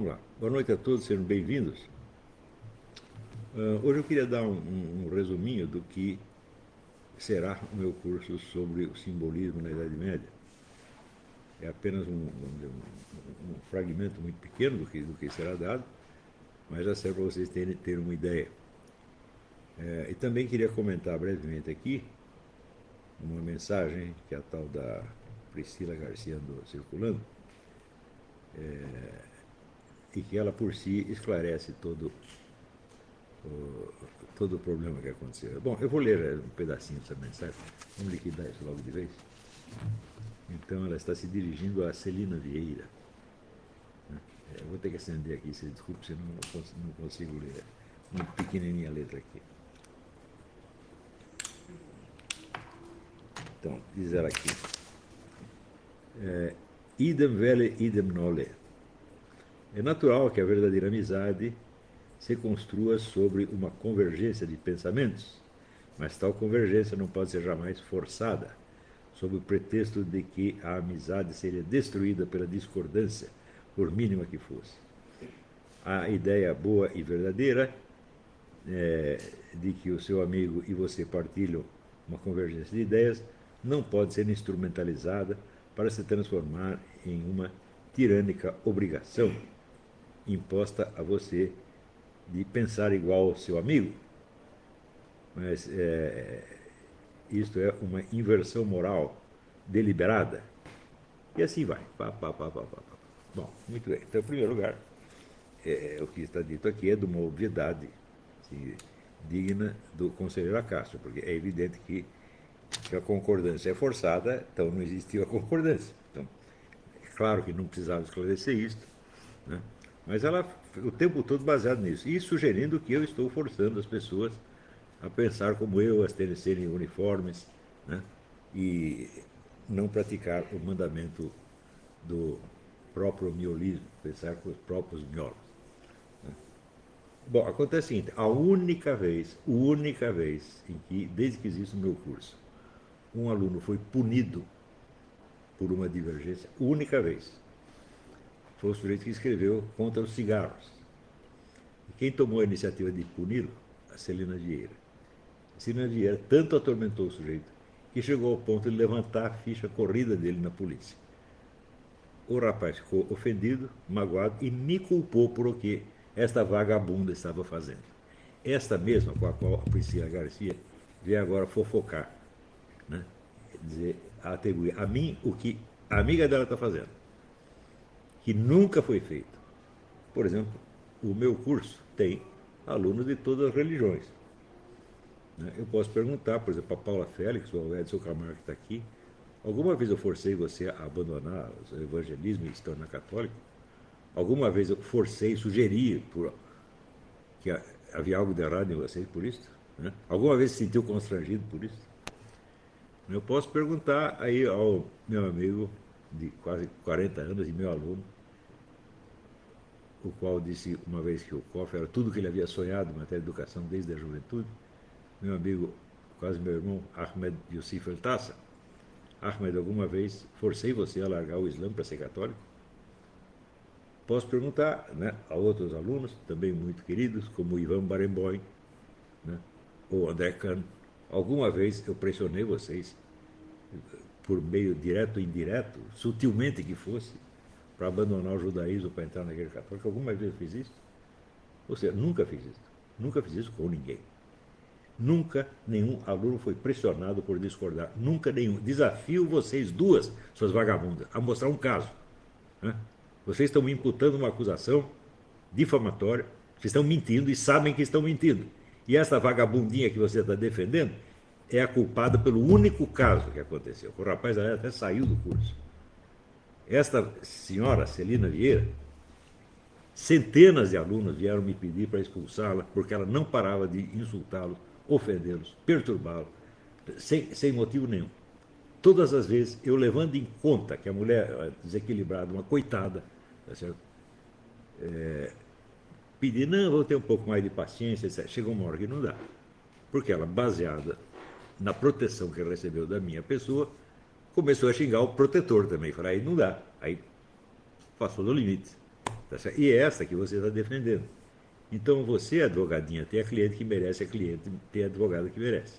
lá. Boa noite a todos, sejam bem-vindos. Hoje eu queria dar um resuminho do que será o meu curso sobre o simbolismo na Idade Média. É apenas um fragmento muito pequeno do que será dado, mas já serve para vocês terem uma ideia. E também queria comentar brevemente aqui uma mensagem que a tal da Priscila Garcia andou circulando, e que ela por si esclarece todo o problema que aconteceu. Bom, eu vou ler um pedacinho dessa mensagem, vamos liquidar isso logo de vez. Então ela está se dirigindo a Celina Vieira. Eu vou ter que acender aqui, se desculpe, senão não consigo ler. Muito pequenininha a letra aqui. Então, diz ela aqui. Idem vele, idem nole. É natural que a verdadeira amizade se construa sobre uma convergência de pensamentos, mas tal convergência não pode ser jamais forçada, sob o pretexto de que a amizade seria destruída pela discordância, por mínima que fosse. A ideia boa e verdadeira de que o seu amigo e você partilham uma convergência de ideias não pode ser instrumentalizada para se transformar em uma tirânica obrigação imposta a você de pensar igual ao seu amigo. Mas isto é uma inversão moral deliberada. E assim vai. Bom, muito bem. Então, em primeiro lugar, o que está dito aqui é de uma obviedade assim, digna do conselheiro Acácio, porque é evidente que a concordância é forçada, então não existiu a concordância. Então, é claro que não precisava esclarecer isso, né? Mas ela, o tempo todo baseado nisso, e sugerindo que eu estou forçando as pessoas a pensar como eu, a serem uniformes, né? E não praticar o mandamento do próprio miolismo, pensar com os próprios miolos. Né? Bom, acontece o seguinte, a única vez em que, desde que existe o meu curso, um aluno foi punido por uma divergência, única vez, foi o sujeito que escreveu contra os cigarros. E quem tomou a iniciativa de puni-lo? A Celina Vieira. A Celina Vieira tanto atormentou o sujeito que chegou ao ponto de levantar a ficha corrida dele na polícia. O rapaz ficou ofendido, magoado e me culpou por o que esta vagabunda estava fazendo. Esta mesma com a qual a Priscila Garcia vem agora fofocar, né? Dizer, atribuir a mim o que a amiga dela está fazendo, que nunca foi feito. Por exemplo, o meu curso tem alunos de todas as religiões. Eu posso perguntar, por exemplo, a Paula Félix, ou ao Edson Camargo que está aqui, alguma vez eu forcei você a abandonar o evangelismo e se tornar católico? Alguma vez eu forcei, sugeri que havia algo de errado em vocês por isso? Alguma vez se sentiu constrangido por isso? Eu posso perguntar aí ao meu amigo de quase 40 anos e meu aluno, o qual disse uma vez que o COF era tudo que ele havia sonhado em matéria de educação desde a juventude, meu amigo, quase meu irmão, Ahmed Youssef El-Tassa. Ahmed, alguma vez forcei você a largar o Islã para ser católico? Posso perguntar, né, a outros alunos, também muito queridos, como Ivan Barenboim, né, ou André Kahn, alguma vez eu pressionei vocês, por meio direto ou indireto, sutilmente que fosse, para abandonar o judaísmo para entrar na igreja católica? Alguma vez eu fiz isso? Ou seja, nunca fiz isso. Nunca fiz isso com ninguém. Nunca nenhum aluno foi pressionado por discordar. Nunca nenhum. Desafio vocês duas, suas vagabundas, a mostrar um caso. Né? Vocês estão me imputando uma acusação difamatória, vocês estão mentindo e sabem que estão mentindo. E essa vagabundinha que você está defendendo é a culpada pelo único caso que aconteceu. O rapaz até saiu do curso. Esta senhora, Celina Vieira, centenas de alunos vieram me pedir para expulsá-la porque ela não parava de insultá-los, ofendê-los, perturbá-los, sem motivo nenhum. Todas as vezes, eu levando em conta que a mulher desequilibrada, uma coitada, tá certo? Pedi, não, vou ter um pouco mais de paciência, etc. Chegou uma hora que não dá. Porque ela, baseada na proteção que ela recebeu da minha pessoa, começou a xingar o protetor também. Falei, aí não dá. Aí passou do limite. Tá certo? E é essa que você está defendendo. Então você, advogadinha, tem a cliente que merece, a cliente tem a advogada que merece.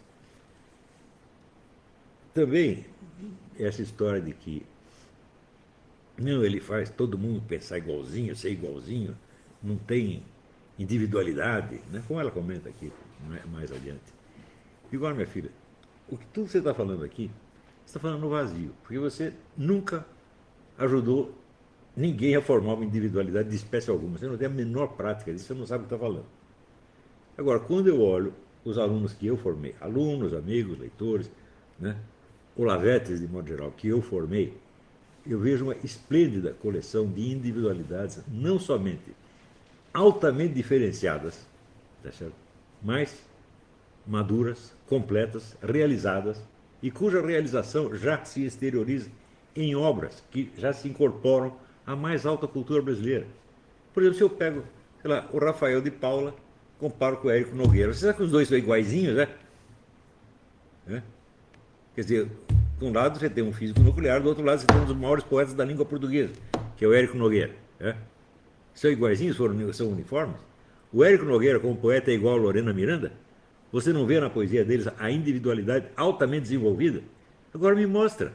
Também, essa história de que não, ele faz todo mundo pensar igualzinho, ser igualzinho, não tem individualidade, né? Como ela comenta aqui mais adiante. Igual, minha filha, tudo que você está falando aqui, você está falando no vazio, porque você nunca ajudou ninguém a formar uma individualidade de espécie alguma. Você não tem a menor prática disso, você não sabe o que está falando. Agora, quando eu olho os alunos que eu formei, alunos, amigos, leitores, né, olavetes de modo geral, que eu formei, eu vejo uma esplêndida coleção de individualidades, não somente altamente diferenciadas, tá certo? Mas maduras, completas, realizadas, e cuja realização já se exterioriza em obras que já se incorporam à mais alta cultura brasileira. Por exemplo, se eu pego, sei lá, o Rafael de Paula, comparo com o Érico Nogueira. Você sabe que os dois são iguaizinhos, né? Quer dizer, de um lado você tem um físico nuclear, do outro lado você tem um dos maiores poetas da língua portuguesa, que é o Érico Nogueira. Né? São iguaizinhos, são uniformes. O Érico Nogueira, como poeta, é igual a Lorena Miranda. Você não vê na poesia deles a individualidade altamente desenvolvida? Agora me mostra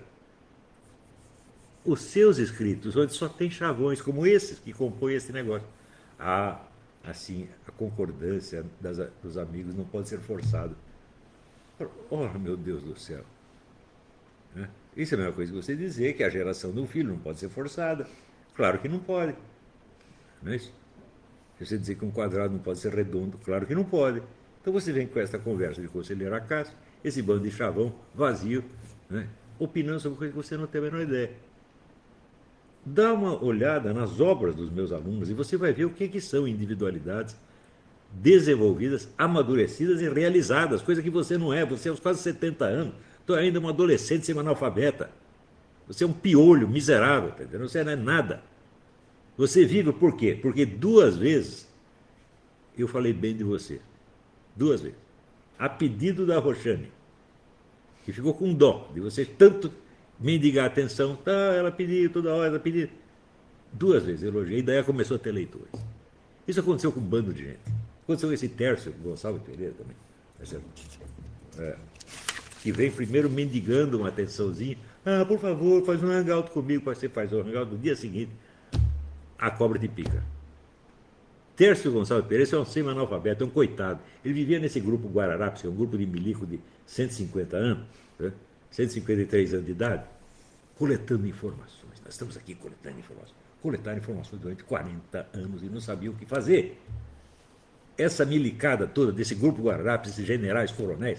os seus escritos, onde só tem chavões como esses que compõem esse negócio. Ah, assim, a concordância dos amigos não pode ser forçada. Oh, meu Deus do céu. Né? Isso é a mesma coisa que você dizer que a geração do filho não pode ser forçada. Claro que não pode. Não é isso? Se você dizer que um quadrado não pode ser redondo, claro que não pode. Então você vem com essa conversa de conselheiro Acácio, esse bando de chavão vazio, né? Opinando sobre coisa que você não tem a menor ideia. Dá uma olhada nas obras dos meus alunos e você vai ver o que são individualidades desenvolvidas, amadurecidas e realizadas, coisa que você não é. Você aos quase 70 anos, então ainda um adolescente semi-analfabeta. Você é um piolho miserável, tá entendendo? Você não é nada. Você vive por quê? Porque 2 vezes eu falei bem de você. 2 vezes. A pedido da Roxane, que ficou com dó de você tanto mendigar atenção. Tá, ela pediu toda hora, ela pediu. 2 vezes eu elogiei, daí ela começou a ter leitores. Isso aconteceu com um bando de gente. Aconteceu com esse Tércio Gonçalves Pereira também. Que vem primeiro mendigando uma atençãozinha. Ah, por favor, faz um hangout comigo. Você faz o hangout no dia seguinte, a cobra te pica. Tércio Gonçalves Pereira é um semi-analfabeto, é um coitado. Ele vivia nesse grupo Guararapes, que é um grupo de milico de 150 anos, né? 153 anos de idade, coletando informações. Nós estamos aqui coletando informações. Coletaram informações durante 40 anos e não sabiam o que fazer. Essa milicada toda desse grupo Guararapes, esses generais, coronéis,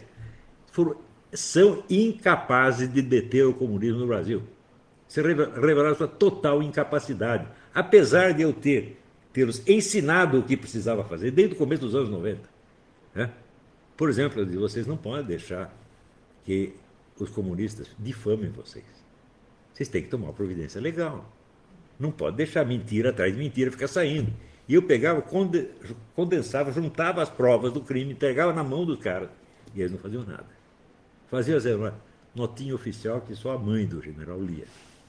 são incapazes de deter o comunismo no Brasil. Se revelaram sua total incapacidade, apesar de eu tê-los ensinado o que precisava fazer desde o começo dos anos 90. Né? Por exemplo, eu digo, vocês não podem deixar que os comunistas difamem vocês. Vocês têm que tomar uma providência legal. Não pode deixar mentira atrás de mentira ficar saindo. E eu pegava, condensava, juntava as provas do crime, entregava na mão dos caras. E eles não faziam nada. Fazia uma notinha oficial que só a mãe do general lia.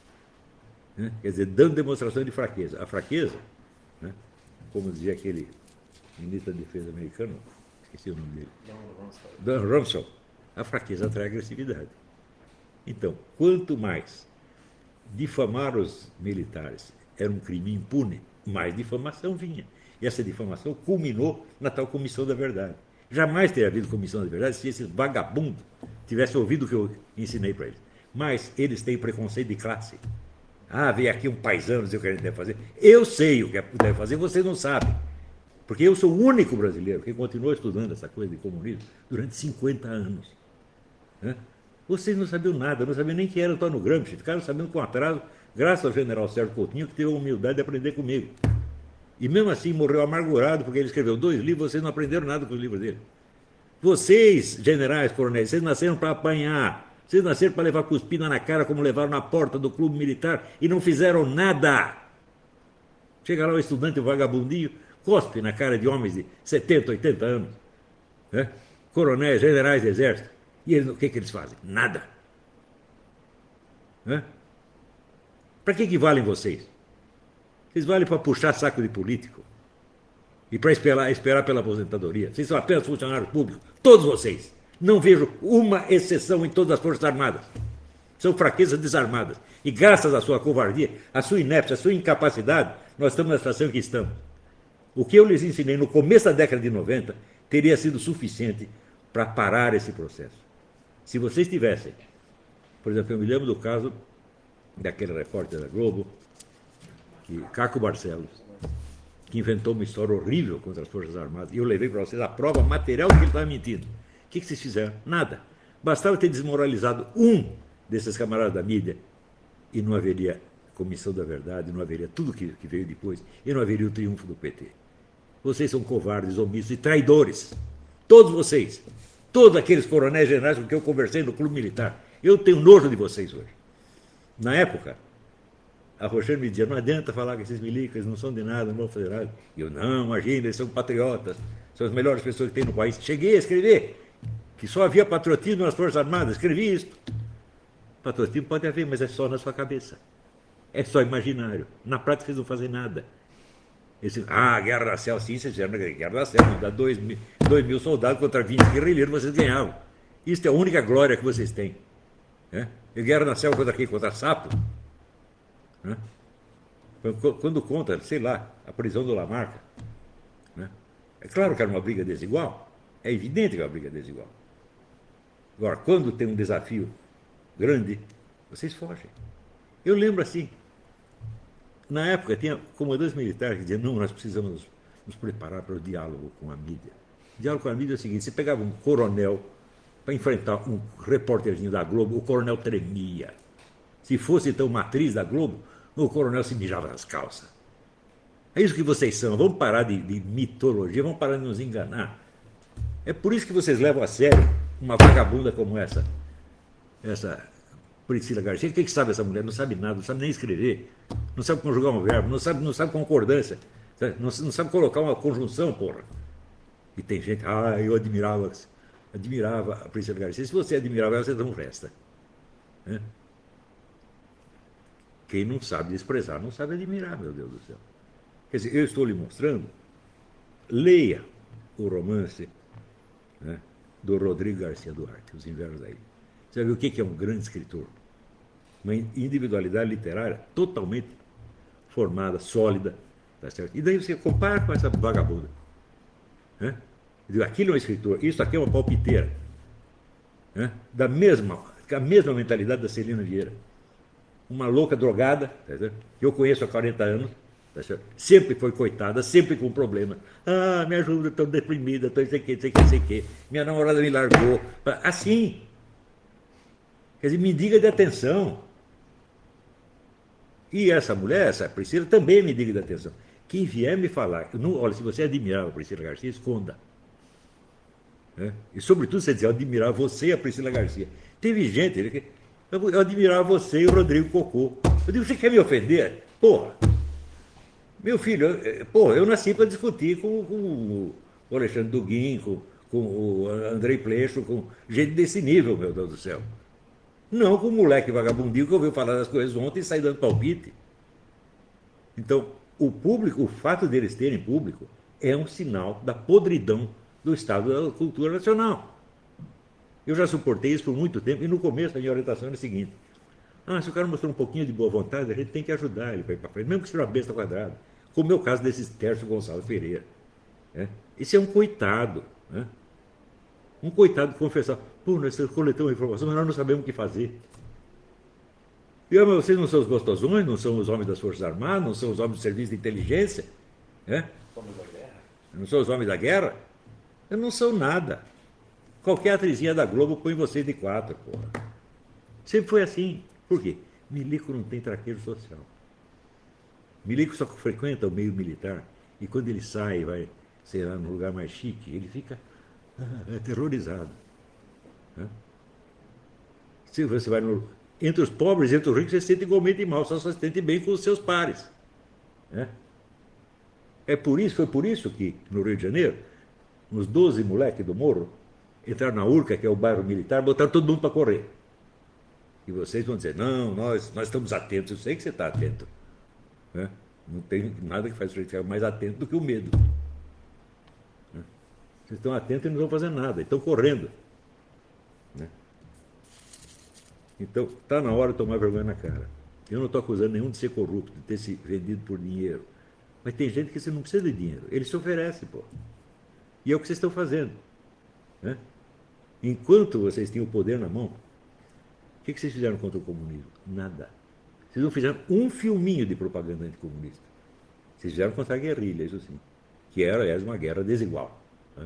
Né? Quer dizer, dando demonstração de fraqueza. A fraqueza, né? Como dizia aquele ministro da Defesa americano, esqueci o nome dele, Dan Rumsfeld, a fraqueza atrai agressividade. Então, quanto mais difamar os militares era um crime impune, mais difamação vinha. E essa difamação culminou na tal Comissão da Verdade. Jamais teria havido Comissão da Verdade se esses vagabundos tivessem ouvido o que eu ensinei para eles. Mas eles têm preconceito de classe. Ah, veio aqui um paisano dizer o que a gente deve fazer. Eu sei o que deve fazer, você não sabe. Porque eu sou o único brasileiro que continuou estudando essa coisa de comunismo durante 50 anos. Né? Vocês não sabiam nada, não sabiam nem quem era o Antônio Gramsci, ficaram sabendo com atraso, graças ao general Sérgio Coutinho, que teve a humildade de aprender comigo. E mesmo assim morreu amargurado, porque ele escreveu 2 livros, vocês não aprenderam nada com os livros dele. Vocês, generais, coronéis, vocês nasceram para apanhar. Vocês nasceram para levar cuspida na cara, como levaram na porta do clube militar, e não fizeram nada. Chega lá o estudante, o vagabundinho, cospe na cara de homens de 70, 80 anos. Né? Coronéis, generais do exército. E eles, o que eles fazem? Nada. Né? Para que valem vocês? Vocês valem para puxar saco de político e para esperar pela aposentadoria. Vocês são apenas funcionários públicos, todos vocês. Não vejo uma exceção em todas as Forças Armadas. São fraquezas desarmadas. E graças à sua covardia, à sua inépcia, à sua incapacidade, nós estamos na situação que estamos. O que eu lhes ensinei no começo da década de 90 teria sido suficiente para parar esse processo. Se vocês tivessem, por exemplo, eu me lembro do caso daquele repórter da Globo, Caco Barcelos, que inventou uma história horrível contra as Forças Armadas, e eu levei para vocês a prova material que ele estava mentindo. O que vocês fizeram? Nada. Bastava ter desmoralizado um desses camaradas da mídia e não haveria Comissão da Verdade, não haveria tudo que veio depois, e não haveria o triunfo do PT. Vocês são covardes, omissos e traidores. Todos vocês. Todos aqueles coronéis generais com quem eu conversei no clube militar. Eu tenho nojo de vocês hoje. Na época, a Rochelle me dizia, não adianta falar que esses milicas não são de nada, não vão fazer nada. E eu, não, imagina, eles são patriotas, são as melhores pessoas que tem no país. Cheguei a escrever que só havia patriotismo nas Forças Armadas. Escrevi isso. Patriotismo pode haver, mas é só na sua cabeça. É só imaginário. Na prática, vocês não fazem nada. Eles, a Guerra da Selva, sim, vocês fizeram a Guerra da Selva, não dá 2.000 soldados contra 20 guerrilheiros, vocês ganhavam. Isso é a única glória que vocês têm. E Guerra na Selva contra quem? Contra sapo? Quando conta, sei lá, a prisão do Lamarca. É claro que era uma briga desigual. É evidente que é uma briga desigual. Agora, quando tem um desafio grande, vocês fogem. Eu lembro assim, na época tinha comandantes militares que diziam, não, nós precisamos nos preparar para o diálogo com a mídia. O diálogo com a mídia é o seguinte, você pegava um coronel para enfrentar um repórterzinho da Globo, o coronel tremia. Se fosse então uma atriz da Globo, o coronel se mijava nas calças. É isso que vocês são, vamos parar de mitologia, vamos parar de nos enganar. É por isso que vocês levam a sério uma vagabunda como essa Priscila Garcia. O que sabe essa mulher? Não sabe nada, não sabe nem escrever, não sabe conjugar um verbo, não sabe concordância, não sabe colocar uma conjunção, porra. E tem gente, eu admirava a Priscila Garcia. Se você admirava ela, você não resta. Quem não sabe desprezar, não sabe admirar, meu Deus do céu. Quer dizer, eu estou lhe mostrando, leia o romance do Rodrigo Garcia Duarte, Os Invernos da Ilha. Você vai ver o que é um grande escritor. Uma individualidade literária totalmente formada, sólida. Tá certo? E daí você compara com essa vagabunda. Aquilo é um escritor, isso aqui é uma palpiteira. A mesma mentalidade da Celina Vieira. Uma louca drogada, tá certo? Que eu conheço há 40 anos. Tá certo? Sempre foi coitada, sempre com problema. Me ajuda, estou deprimida, estou sei que. Minha namorada me largou. Assim. Quer dizer, mendiga de atenção. E essa mulher, essa Priscila, também é mendiga de atenção. Quem vier me falar, olha, se você admirava a Priscila Garcia, esconda. E sobretudo você dizer, eu admirava você e a Priscila Garcia. Teve gente, eu admirava você e o Rodrigo Cocô. Eu digo, você quer me ofender? Porra. Meu filho, eu nasci para discutir com o Alexandre Duguin, com o Andrei Pleixo, com gente desse nível, meu Deus do céu. Não com o moleque vagabundinho que ouviu falar das coisas ontem e sai dando palpite. Então, o fato deles terem público é um sinal da podridão do estado da cultura nacional. Eu já suportei isso por muito tempo e no começo a minha orientação era a seguinte: se o cara mostrou um pouquinho de boa vontade, a gente tem que ajudar ele para ir para frente, mesmo que seja uma besta quadrada. Como é o caso desse Tércio Gonçalves Pereira. Esse é um coitado. Um coitado que confessar, nós coletamos informação, mas nós não sabemos o que fazer. Mas vocês não são os gostosões, não são os homens das Forças Armadas, não são os homens do serviço de inteligência? Não são os homens da guerra? Eu não sou nada. Qualquer atrizinha da Globo põe vocês de 4, porra. Sempre foi assim. Por quê? Milico não tem traquejo social. Milico só frequenta o meio militar e quando ele sai, vai, sei lá, num lugar mais chique, ele fica aterrorizado. Se você vai entre os pobres e entre os ricos, você se sente igualmente mal, só se sente bem com os seus pares. Foi por isso que, no Rio de Janeiro, uns 12 moleques do morro entraram na Urca, que é o bairro militar, botaram todo mundo para correr. E vocês vão dizer, não, nós estamos atentos, eu sei que você está atento. Não tem nada que faz o sujeito ficar mais atento do que o medo. Né? Vocês estão atentos e não vão fazer nada, estão correndo. Né? Então, está na hora de tomar vergonha na cara. Eu não estou acusando nenhum de ser corrupto, de ter se vendido por dinheiro. Mas tem gente que você não precisa de dinheiro. Ele se oferece, pô. E é o que vocês estão fazendo. Né? Enquanto vocês tinham o poder na mão, o que vocês fizeram contra o comunismo? Nada. Vocês não fizeram um filminho de propaganda anticomunista. Vocês fizeram contra a guerrilha, isso sim. Que era, aliás, uma guerra desigual. Né?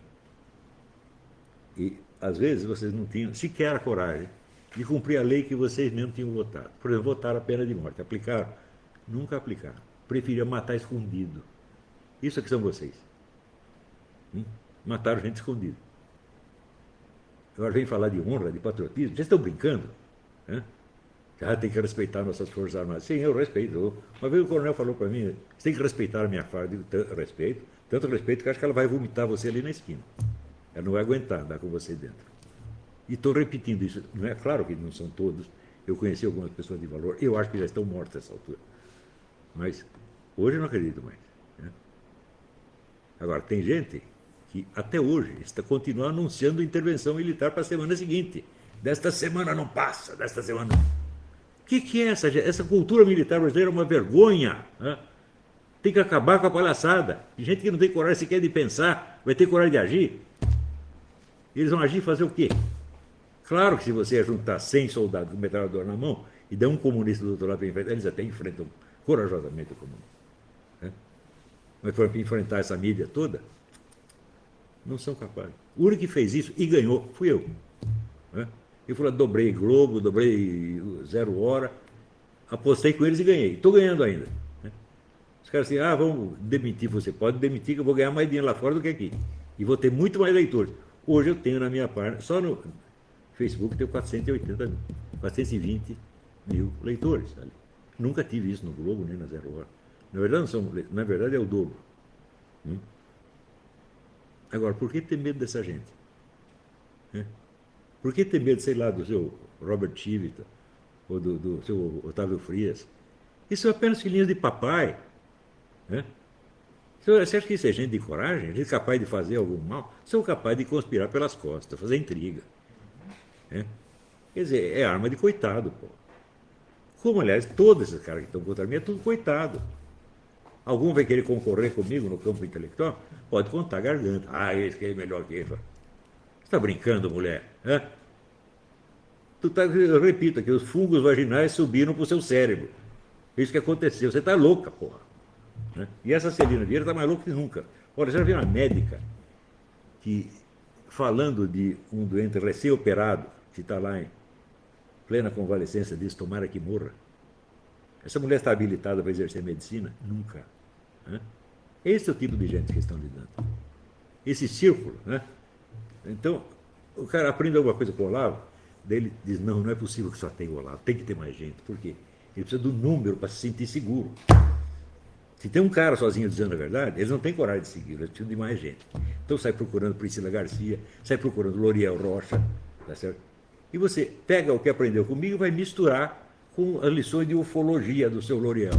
E, às vezes, vocês não tinham sequer a coragem de cumprir a lei que vocês mesmos tinham votado. Por exemplo, votaram a pena de morte. Aplicaram? Nunca aplicaram. Preferiam matar escondido. Isso é que são vocês. Mataram gente escondida. Agora vem falar de honra, de patriotismo. Vocês estão brincando? Né? Tem que respeitar nossas Forças Armadas. Sim, eu respeito. Uma vez o coronel falou para mim, você tem que respeitar a minha farda. Eu digo, respeito. Tanto respeito que acho que ela vai vomitar você ali na esquina. Ela não vai aguentar andar com você dentro. E estou repetindo isso. Não é claro que não são todos. Eu conheci algumas pessoas de valor. Eu acho que já estão mortas nessa altura. Mas hoje eu não acredito mais. Né? Agora, tem gente que até hoje continua anunciando intervenção militar para a semana seguinte. Desta semana não passa, desta semana não. O que é essa cultura militar brasileira? É uma vergonha. Né? Tem que acabar com a palhaçada. Tem gente que não tem coragem sequer de pensar, vai ter coragem de agir. Eles vão agir e fazer o quê? Claro que se você juntar 100 soldados com metralhador na mão e der um comunista do outro lado para enfrentar, eles até enfrentam corajosamente o comunismo. Né? Mas para enfrentar essa mídia toda, não são capazes. O único que fez isso e ganhou fui eu. Né? Eu falei, dobrei Globo, dobrei Zero Hora, apostei com eles e ganhei. Estou ganhando ainda. Né? Os caras assim, vamos demitir você. Pode demitir que eu vou ganhar mais dinheiro lá fora do que aqui. E vou ter muito mais leitores. Hoje eu tenho na minha página, só no Facebook tenho 480 mil, 420 mil leitores. Ali. Nunca tive isso no Globo, nem na Zero Hora. Na verdade, na verdade é o dobro. Agora, por que ter medo dessa gente? Por que ter medo, sei lá, do seu Robert Chivita ou do seu Otávio Frias? Isso é apenas filhinhos de papai. Né? Você acha que isso é gente de coragem? Gente capaz de fazer algum mal? São capazes de conspirar pelas costas, fazer intriga. Né? Quer dizer, é arma de coitado, pô. Como, aliás, todos esses caras que estão contra mim é tudo coitado. Algum vai querer concorrer comigo no campo intelectual? Pode contar a garganta. Esse que é melhor que ele. Você está brincando, mulher? Hã? Eu repito aqui, os fungos vaginais subiram para o seu cérebro. Isso que aconteceu. Você está louca, porra. Né? E essa Celina Vieira está mais louca que nunca. Olha, você já viu uma médica que, falando de um doente recém-operado, que está lá em plena convalescência, diz, tomara que morra. Essa mulher está habilitada para exercer medicina? Nunca. Né? Esse é o tipo de gente que estão lidando. Esse círculo. Né? Então, o cara aprende alguma coisa com o Olavo, daí ele diz, não é possível que só tenha o Olavo, tem que ter mais gente. Por quê? Ele precisa do número para se sentir seguro. Se tem um cara sozinho dizendo a verdade, eles não têm coragem de seguir, eles precisam de mais gente. Então sai procurando Priscila Garcia, sai procurando L'Oriel Rocha, tá certo? E você pega o que aprendeu comigo e vai misturar com as lições de ufologia do seu L'Oriel.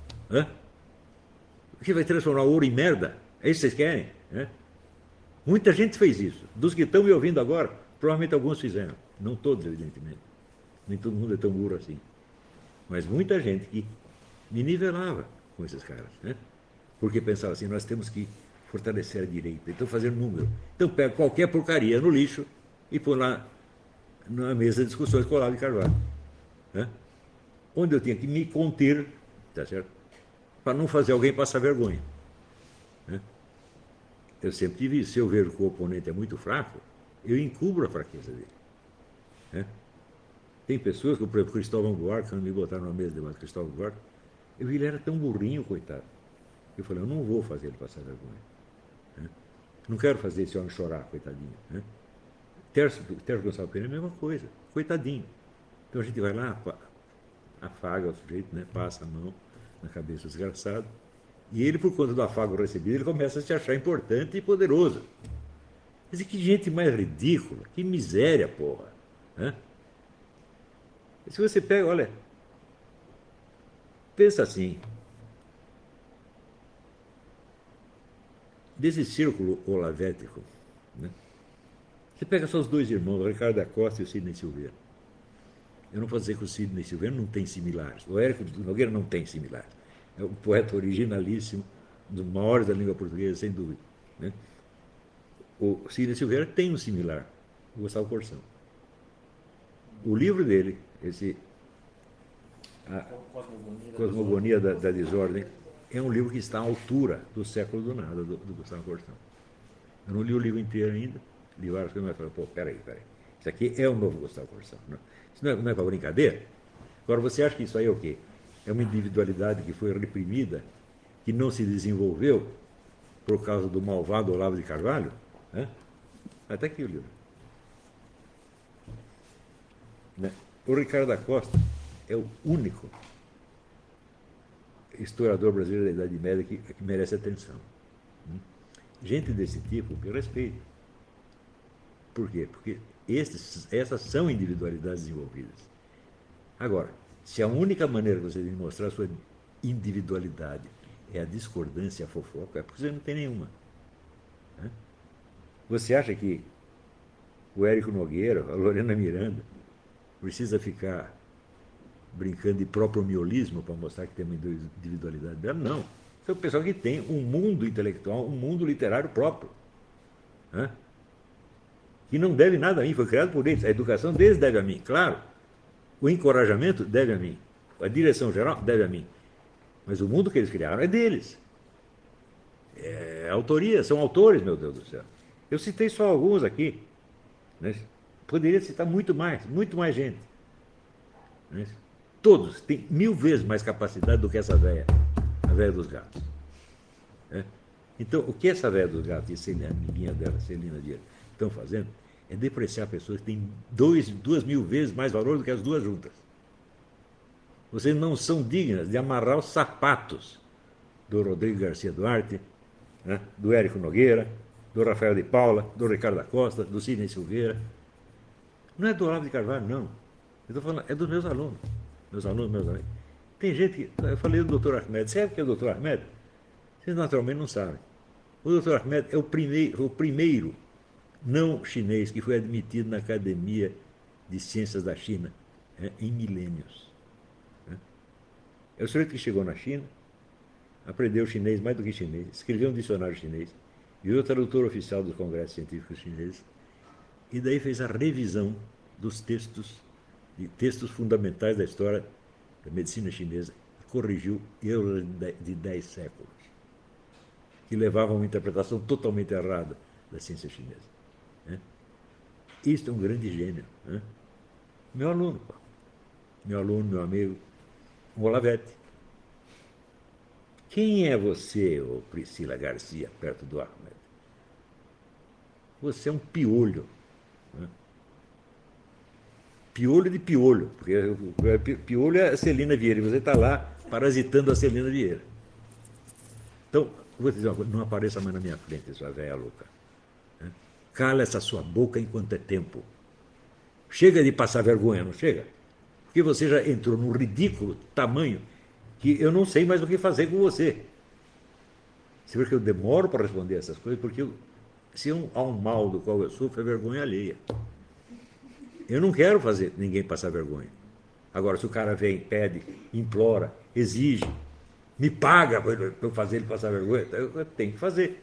Que vai transformar ouro em merda? É isso que vocês querem? Né? Muita gente fez isso. Dos que estão me ouvindo agora, provavelmente alguns fizeram. Não todos, evidentemente. Nem todo mundo é tão burro assim. Mas muita gente que me nivelava com esses caras. Né? Porque pensava assim, nós temos que fortalecer a direita. Então fazer número. Então pega qualquer porcaria no lixo e põe lá na mesa de discussões com o Olavo de Carvalho. Né? Onde eu tinha que me conter, tá certo? Para não fazer alguém passar vergonha. Né? Eu sempre tive isso. Se eu vejo que o oponente é muito fraco, eu encubro a fraqueza dele. Né? Tem pessoas, como por exemplo, Cristóvão Buarque, quando me botaram na mesa de debate Cristóvão Buarque, eu vi ele era tão burrinho, coitado. Eu falei, eu não vou fazer ele passar vergonha. Né? Não quero fazer esse homem chorar, coitadinho. Né? Tércio Gonçalves Pereira é a mesma coisa, coitadinho. Então a gente vai lá, afaga o sujeito, né? Passa a mão na cabeça do desgraçado, e ele, por conta do afago recebido, ele começa a se achar importante e poderoso. Quer dizer, que gente mais ridícula, que miséria, porra. Né? Se você pega, olha, pensa assim, desse círculo olavético, né? Você pega só os dois irmãos, o Ricardo da Costa e o Sidney Silveira. Eu não vou dizer que o Sidney Silveira não tem similares. O Érico Nogueira não tem similares. É um poeta originalíssimo, um dos maiores da língua portuguesa, sem dúvida, né? O Sidney Silveira tem um similar, o Gustavo Corsão. O livro dele, esse a Cosmogonia da Desordem, é um livro que está à altura do Século do Nada, do Gustavo Corsão. Eu não li o livro inteiro ainda, li várias coisas, mas falei, pô, peraí. Isso aqui é o novo Gustavo Corsão. Isso não é para brincadeira? Agora, você acha que isso aí é o quê? É uma individualidade que foi reprimida, que não se desenvolveu por causa do malvado Olavo de Carvalho? Até aqui o livro. Né? O Ricardo da Costa é o único historiador brasileiro da Idade Média que merece atenção. Gente desse tipo, eu respeito. Por quê? Porque essas são individualidades desenvolvidas. Agora, se a única maneira que você tem de mostrar a sua individualidade é a discordância, a fofoca, é porque você não tem nenhuma. Você acha que o Érico Nogueira, a Lorena Miranda, precisa ficar brincando de propromiolismo para mostrar que tem uma individualidade dela? Não. Isso é o pessoal que tem um mundo intelectual, um mundo literário próprio. Que não deve nada a mim, foi criado por eles. A educação deles deve a mim, claro. O encorajamento deve a mim. A direção geral deve a mim. Mas o mundo que eles criaram é deles. É autoria, são autores, meu Deus do céu. Eu citei só alguns aqui. Né? Poderia citar muito mais gente. Né? Todos têm 1000 vezes mais capacidade do que essa velha, a velha dos gatos. Né? Então, o que essa velha dos gatos e a amiguinha dela, Celina Dias, estão fazendo é depreciar pessoas que têm 2.000 vezes mais valor do que as duas juntas. Vocês não são dignas de amarrar os sapatos do Rodrigo Garcia Duarte, né? Do Érico Nogueira, do Rafael de Paula, do Ricardo da Costa, do Sidney Silveira. Não é do Olavo de Carvalho, não. Eu estou falando, é dos meus alunos. Meus amigos. Tem gente que. Eu falei do Dr. Ahmed. Sabe o que é o Dr. Ahmed? Vocês naturalmente não sabem. O Dr. Ahmed é o primeiro não chinês que foi admitido na Academia de Ciências da China em milênios. É o sujeito que chegou na China, aprendeu chinês mais do que chinês, escreveu um dicionário chinês, virou tradutor oficial dos congressos científicos chineses, e daí fez a revisão dos textos fundamentais da história da medicina chinesa, corrigiu erros de 10 séculos, que levavam a uma interpretação totalmente errada da ciência chinesa. Isto é um grande gênio. Meu aluno, meu amigo, um Olavete. Quem é você, ô Priscila Garcia, perto do Ahmed? Você é um piolho. Piolho de piolho, porque piolho é a Celina Vieira, e você está lá parasitando a Celina Vieira. Então, vou dizer uma coisa, não apareça mais na minha frente, sua velha louca. Cala essa sua boca enquanto é tempo. Chega de passar vergonha, não chega? Porque você já entrou num ridículo tamanho que eu não sei mais o que fazer com você. Você vê que eu demoro para responder essas coisas, porque se há um mal do qual eu sofro, é vergonha alheia. Eu não quero fazer ninguém passar vergonha. Agora, se o cara vem, pede, implora, exige, me paga para eu fazer ele passar vergonha, eu tenho que fazer.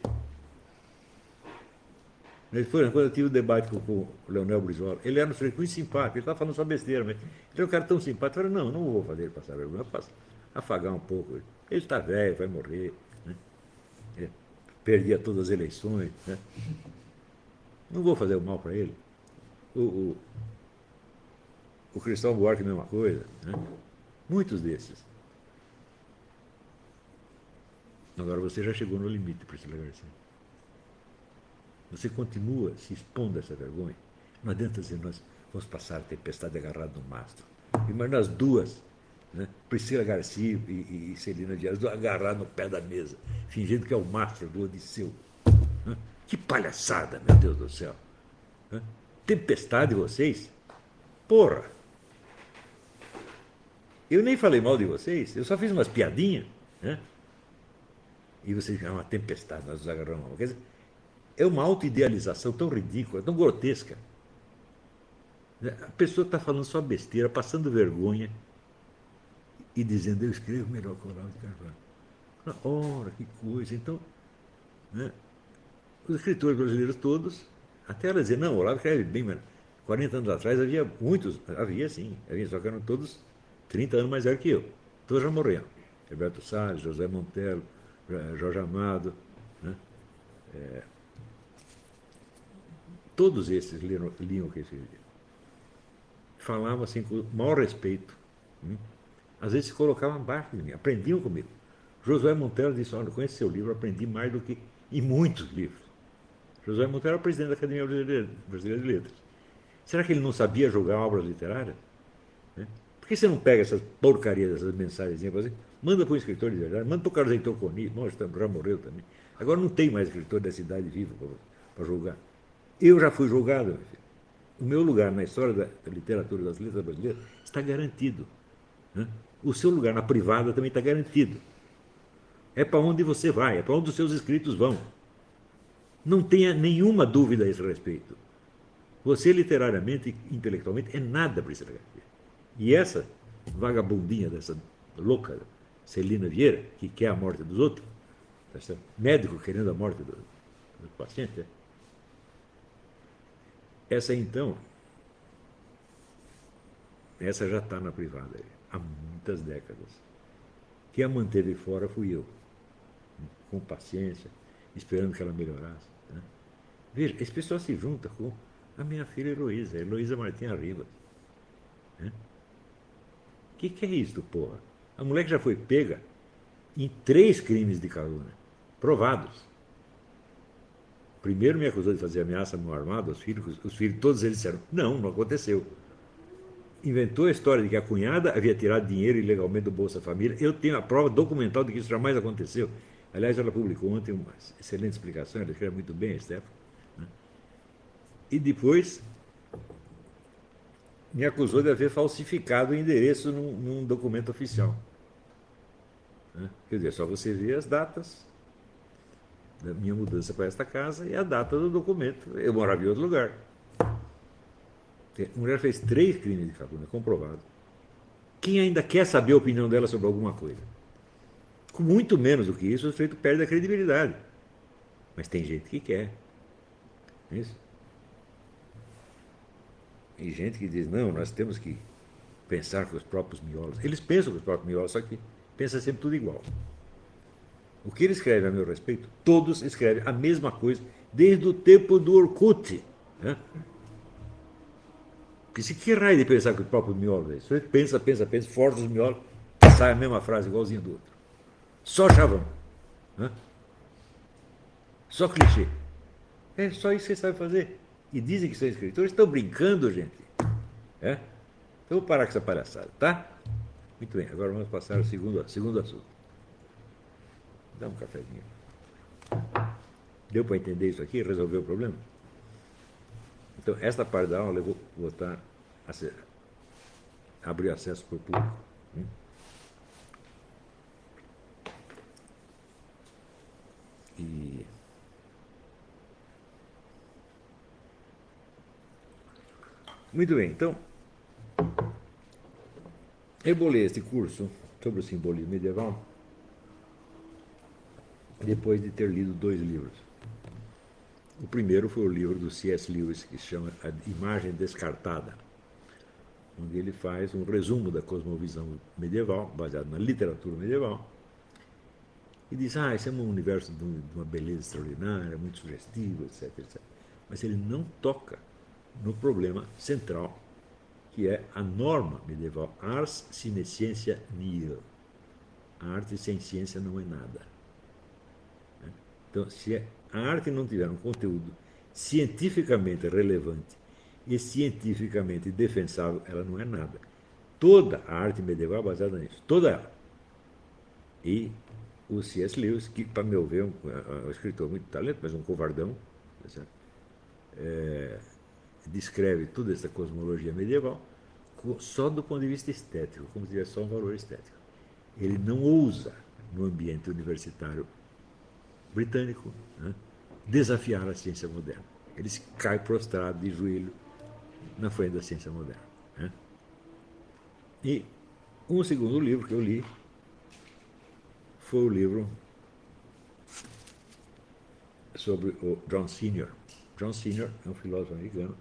Quando eu tive um debate com o Leonel Brizola, ele era um sujeito muito simpático, ele estava falando só besteira, mas ele era um cara tão simpático, eu falei, não vou fazer ele passar vergonha, eu posso afagar um pouco. Ele está velho, vai morrer, né? Perdia todas as eleições, né? Não vou fazer o mal para ele. O Cristóvão Buarque, a mesma coisa, né? Muitos desses. Agora você já chegou no limite, Priscila Garcia. Você continua se expondo a essa vergonha. Não adianta dizer, nós vamos passar a tempestade agarrada no mastro. Imagina as duas, né? Priscila Garcia e Celina Dias, agarradas no pé da mesa, fingindo que é o mastro do Odisseu. Que palhaçada, meu Deus do céu. Tempestade vocês? Porra! Eu nem falei mal de vocês, eu só fiz umas piadinhas, né? e você é uma tempestade, nós nos agarramos. Quer dizer, é uma autoidealização tão ridícula, tão grotesca. A pessoa está falando só besteira, passando vergonha e dizendo, eu escrevo melhor que o Olavo de Carvalho. Ora, que coisa. Então, né, os escritores brasileiros todos, até ela dizer, não, o Olavo escreve bem, mas 40 anos atrás havia muitos, havia sim, havia, só que eram todos 30 anos mais velhos que eu. Todos já morreram. Roberto Salles, José Montelo, Jorge Amado, né? Todos esses liam o que escrevia. Falavam assim com o maior respeito. Às vezes se colocavam abaixo de mim, aprendiam comigo. Josué Montelo disse, olha, com esse seu livro eu aprendi mais do que em muitos livros. Josué Montelo era o presidente da Academia Brasileira de Letras. Será que ele não sabia jogar obras literárias? Né? Por que você não pega essas porcarias, essas mensagens assim, manda para um escritor de verdade, manda para o Carlos Heitor Coni, já morreu também. Agora não tem mais escritor dessa idade vivo para julgar. Eu já fui julgado, meu filho. O meu lugar na história da literatura das letras brasileiras está garantido. Né? O seu lugar na privada também está garantido. É para onde você vai, é para onde os seus escritos vão. Não tenha nenhuma dúvida a esse respeito. Você, literariamente e intelectualmente, é nada para esse lugar. E essa vagabundinha dessa louca Celina Vieira, que quer a morte dos outros, tá, médico querendo a morte do paciente, essa então, essa já está na privada há muitas décadas. Quem a manteve fora fui eu, com paciência, esperando que ela melhorasse. Né? Veja, esse pessoal se junta com a minha filha Heloísa Martins Ribas. Né? Que é isso, porra? A mulher que já foi pega em 3 crimes de calúnia, provados. Primeiro me acusou de fazer ameaça à mão armada, os filhos todos eles disseram, não aconteceu. Inventou a história de que a cunhada havia tirado dinheiro ilegalmente do Bolsa Família. Eu tenho a prova documental de que isso jamais aconteceu. Aliás, ela publicou ontem uma excelente explicação, ela escreve muito bem, a Stephanie. Né? E depois me acusou de haver falsificado o endereço num documento oficial. Né? Quer dizer, só você vê as datas da minha mudança para esta casa e a data do documento. Eu morava em outro lugar. A mulher fez 3 crimes de calúnia, comprovado. Quem ainda quer saber a opinião dela sobre alguma coisa? Com muito menos do que isso, o sujeito perde a credibilidade. Mas tem gente que quer. Não é isso? E gente que diz, não, nós temos que pensar com os próprios miolos. Eles pensam com os próprios miolos, só que pensa sempre tudo igual. O que ele escreve a meu respeito, todos escrevem a mesma coisa desde o tempo do Orkut. Né? Porque se que raio de pensar com o próprio miolo? Você pensa, força os miolos, sai a mesma frase igualzinha do outro. Só chavão. Né? Só clichê. É só isso que você sabe fazer. E dizem que são escritores, estão brincando, gente. É? Então vou parar com essa palhaçada, tá? Muito bem, agora vamos passar ao segundo assunto. Dá um cafezinho. Deu para entender isso aqui? Resolveu o problema? Então, esta parte da aula eu vou botar, abrir acesso para o público. E muito bem, então, eu bolei este curso sobre o simbolismo medieval depois de ter lido 2 livros. O primeiro foi o livro do C.S. Lewis, que se chama A Imagem Descartada, onde ele faz um resumo da cosmovisão medieval, baseado na literatura medieval, e diz, esse é um universo de uma beleza extraordinária, muito sugestivo, etc, etc. Mas ele não toca no problema central, que é a norma medieval, ars sine scientia nihil. A arte sem ciência não é nada. Então, se a arte não tiver um conteúdo cientificamente relevante e cientificamente defensável, ela não é nada. Toda a arte medieval é baseada nisso, toda ela. E o C.S. Lewis, que, para meu ver, é um escritor muito talento, mas um covardão, descreve toda essa cosmologia medieval só do ponto de vista estético, como se tivesse só um valor estético. Ele não ousa, no ambiente universitário britânico, né, desafiar a ciência moderna. Ele cai prostrado de joelho na frente da ciência moderna. Né? E um segundo livro que eu li foi o livro sobre o John Senior. John Senior é um filósofo americano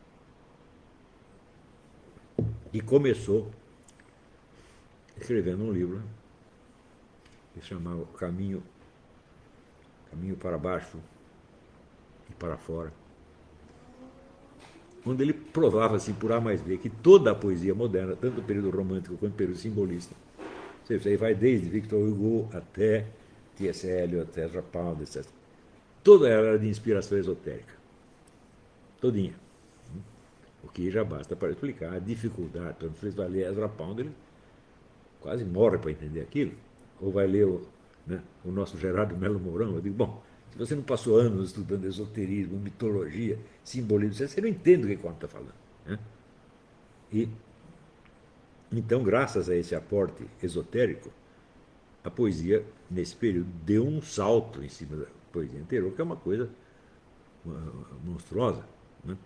que começou escrevendo um livro que se chamava Caminho para Baixo e para Fora, onde ele provava, assim, por A mais B, que toda a poesia moderna, tanto o período romântico quanto o período simbolista, isso aí vai desde Victor Hugo até T.S. Eliot, até Ezra Pound, etc. Toda ela era de inspiração esotérica. Todinha. O que já basta para explicar a dificuldade. Então, você vai ler Ezra Pound, ele quase morre para entender aquilo. Ou vai ler o nosso Gerardo Melo Mourão. Eu digo, bom, se você não passou anos estudando esoterismo, mitologia, simbolismo, você não entende o que o conto está falando. Né? E, então, graças a esse aporte esotérico, a poesia, nesse período, deu um salto em cima da poesia anterior, que é uma coisa monstruosa. Né?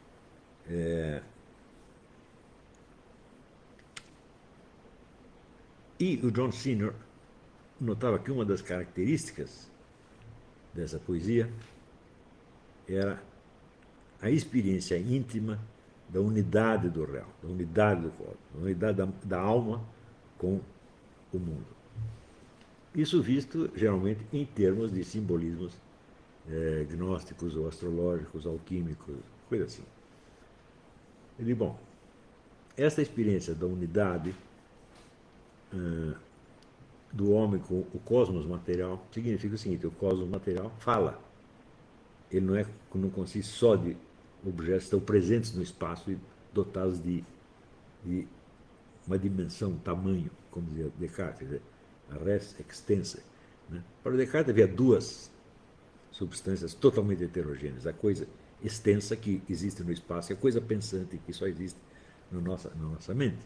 E o John Senior notava que uma das características dessa poesia era a experiência íntima da unidade do real, da unidade do corpo, da unidade da alma com o mundo. Isso visto geralmente em termos de simbolismos gnósticos ou astrológicos, alquímicos, coisa assim. Ele, bom, essa experiência da unidade do homem com o cosmos material significa o seguinte: o cosmos material fala. Ele não consiste só de objetos que estão presentes no espaço e dotados de uma dimensão, tamanho, como dizia Descartes, a res extensa. Né? Para Descartes havia duas substâncias totalmente heterogêneas: a coisa extensa que existe no espaço e a coisa pensante que só existe na nossa mente.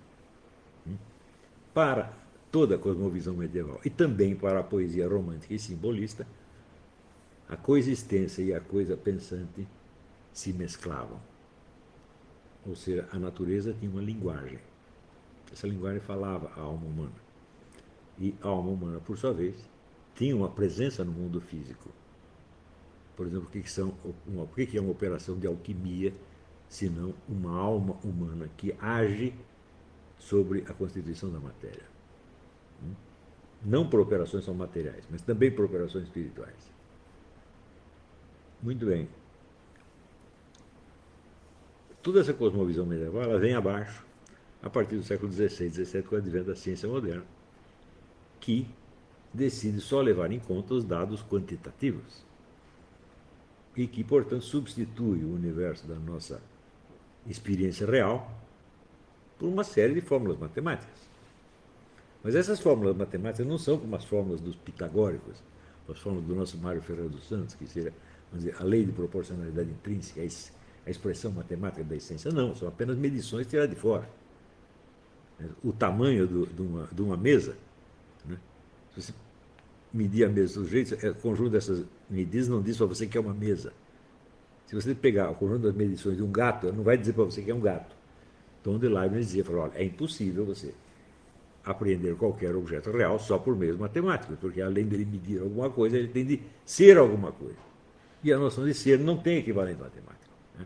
Para toda a cosmovisão medieval e também para a poesia romântica e simbolista, a coisa extensa e a coisa pensante se mesclavam. Ou seja, a natureza tinha uma linguagem. Essa linguagem falava a alma humana. E a alma humana, por sua vez, tinha uma presença no mundo físico. Por exemplo, o que é uma operação de alquimia, senão uma alma humana que age sobre a constituição da matéria. Não por operações só materiais, mas também por operações espirituais. Muito bem. Toda essa cosmovisão medieval ela vem abaixo a partir do século XVI, XVII, com o advento da ciência moderna, que decide só levar em conta os dados quantitativos e que, portanto, substitui o universo da nossa experiência real por uma série de fórmulas matemáticas. Mas essas fórmulas matemáticas não são como as fórmulas dos pitagóricos, as fórmulas do nosso Mário Ferreira dos Santos, que seria, vamos dizer, a lei de proporcionalidade intrínseca, a expressão matemática da essência. Não, são apenas medições tiradas de fora. O tamanho de uma mesa, né? Se você medir a mesa do jeito, o conjunto dessas medidas não diz para você que é uma mesa. Se você pegar o conjunto das medições de um gato, não vai dizer para você que é um gato. Então, de Leibniz dizia, olha, é impossível você apreender qualquer objeto real só por meios matemáticos, porque além dele medir alguma coisa, ele tem de ser alguma coisa. E a noção de ser não tem equivalente matemático. Né?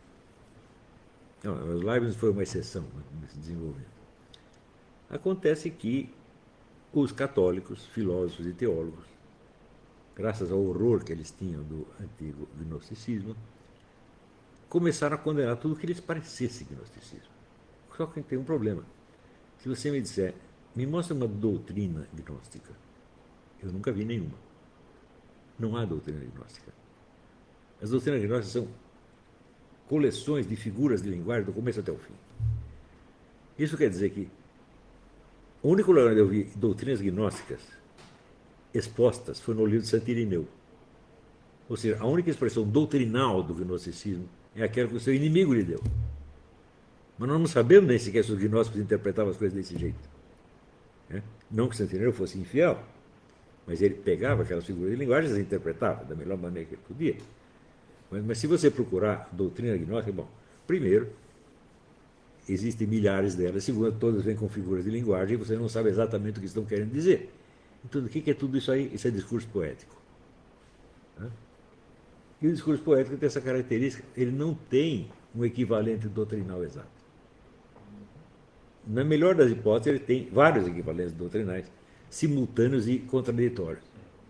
Não, Leibniz foi uma exceção nesse desenvolvimento. Acontece que os católicos, filósofos e teólogos, graças ao horror que eles tinham do antigo gnosticismo, começaram a condenar tudo que lhes parecesse gnosticismo. Só que tem um problema. Se você me disser, me mostra uma doutrina gnóstica, eu nunca vi nenhuma. Não há doutrina gnóstica. As doutrinas gnósticas são coleções de figuras de linguagem do começo até o fim. Isso quer dizer que o único lugar onde eu vi doutrinas gnósticas expostas foi no livro de Santo Irineu. Ou seja, a única expressão doutrinal do gnosticismo é aquela que o seu inimigo lhe deu. Mas nós não sabemos nem sequer se os gnósticos interpretavam as coisas desse jeito. Não que Santo Irineu fosse infiel, Mas ele pegava aquelas figuras de linguagem e as interpretava da melhor maneira que ele podia. Mas se você procurar doutrina gnóstica, bom, primeiro, existem milhares delas, segundo, todas vêm com figuras de linguagem e você não sabe exatamente o que estão querendo dizer. Então, o que é tudo isso aí? Isso é discurso poético. E o discurso poético tem essa característica, ele não tem um equivalente doutrinal exato. Na melhor das hipóteses, ele tem vários equivalentes doutrinais, simultâneos e contraditórios.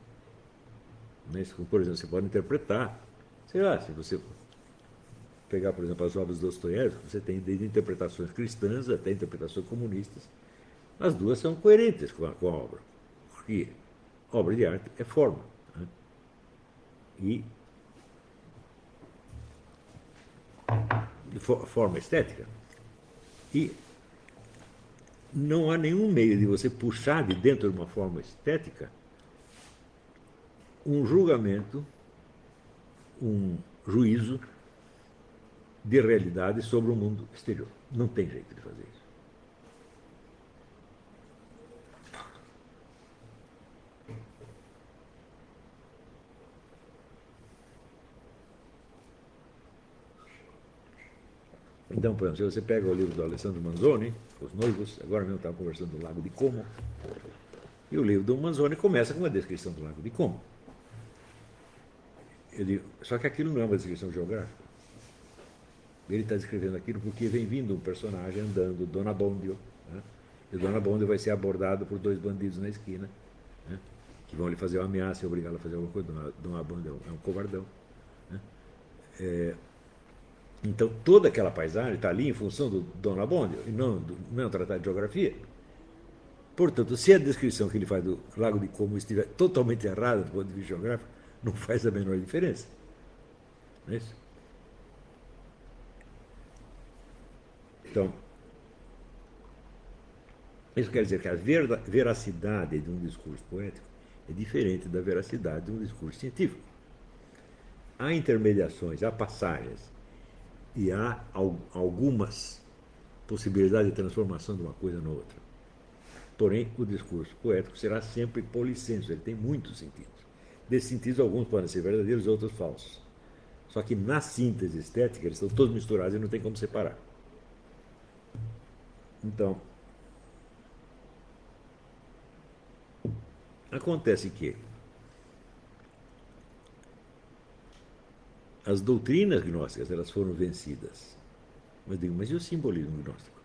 Por exemplo, você pode interpretar, sei lá, se você pegar, por exemplo, as obras do Dostoiévski, você tem desde interpretações cristãs até interpretações comunistas. As duas são coerentes com a obra. Porque obra de arte é forma. Né? E forma estética. E não há nenhum meio de você puxar de dentro de uma forma estética um julgamento, um juízo de realidade sobre o mundo exterior. Não tem jeito de fazer isso. Então, por exemplo, se você pega o livro do Alessandro Manzoni, Os Noivos, agora mesmo estava conversando do Lago de Como, e o livro do Manzoni começa com uma descrição do Lago de Como. Só que aquilo não é uma descrição geográfica. Ele está descrevendo aquilo porque vem vindo um personagem andando, Dona Bondio, né? E o Dona Bondio vai ser abordado por dois bandidos na esquina, né? Que vão lhe fazer uma ameaça e obrigá-lo a fazer alguma coisa. Dona Bondio é um covardão. Né? Então, toda aquela paisagem está ali em função do Dona Bondio, e não é um tratado de geografia. Portanto, se a descrição que ele faz do Lago de Como estiver totalmente errada do ponto de vista geográfico, não faz a menor diferença. Não é isso? Então, isso quer dizer que a veracidade de um discurso poético é diferente da veracidade de um discurso científico. Há intermediações, há passagens e há algumas possibilidades de transformação de uma coisa na outra. Porém, o discurso poético será sempre polissenso, ele tem muitos sentidos. Desses sentidos, alguns podem ser verdadeiros, outros falsos. Só que na síntese estética, eles estão todos misturados e não tem como separar. Então, acontece que as doutrinas gnósticas elas foram vencidas. Mas e o simbolismo gnóstico?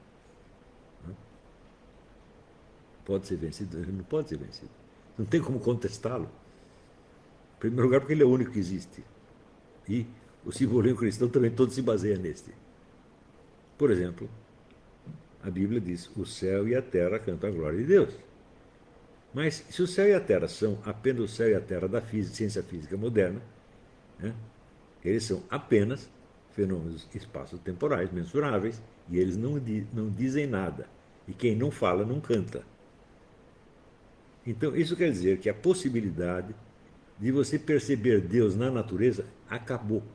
Pode ser vencido? Ele não pode ser vencido. Não tem como contestá-lo. Em primeiro lugar, porque ele é o único que existe. E o simbolismo cristão também todo se baseia neste. Por exemplo, a Bíblia diz: o céu e a terra cantam a glória de Deus. Mas se o céu e a terra são apenas o céu e a terra da ciência física moderna, né, eles são apenas fenômenos espaço-temporais mensuráveis e eles não dizem nada. E quem não fala não canta. Então, isso quer dizer que a possibilidade de você perceber Deus na natureza acabou.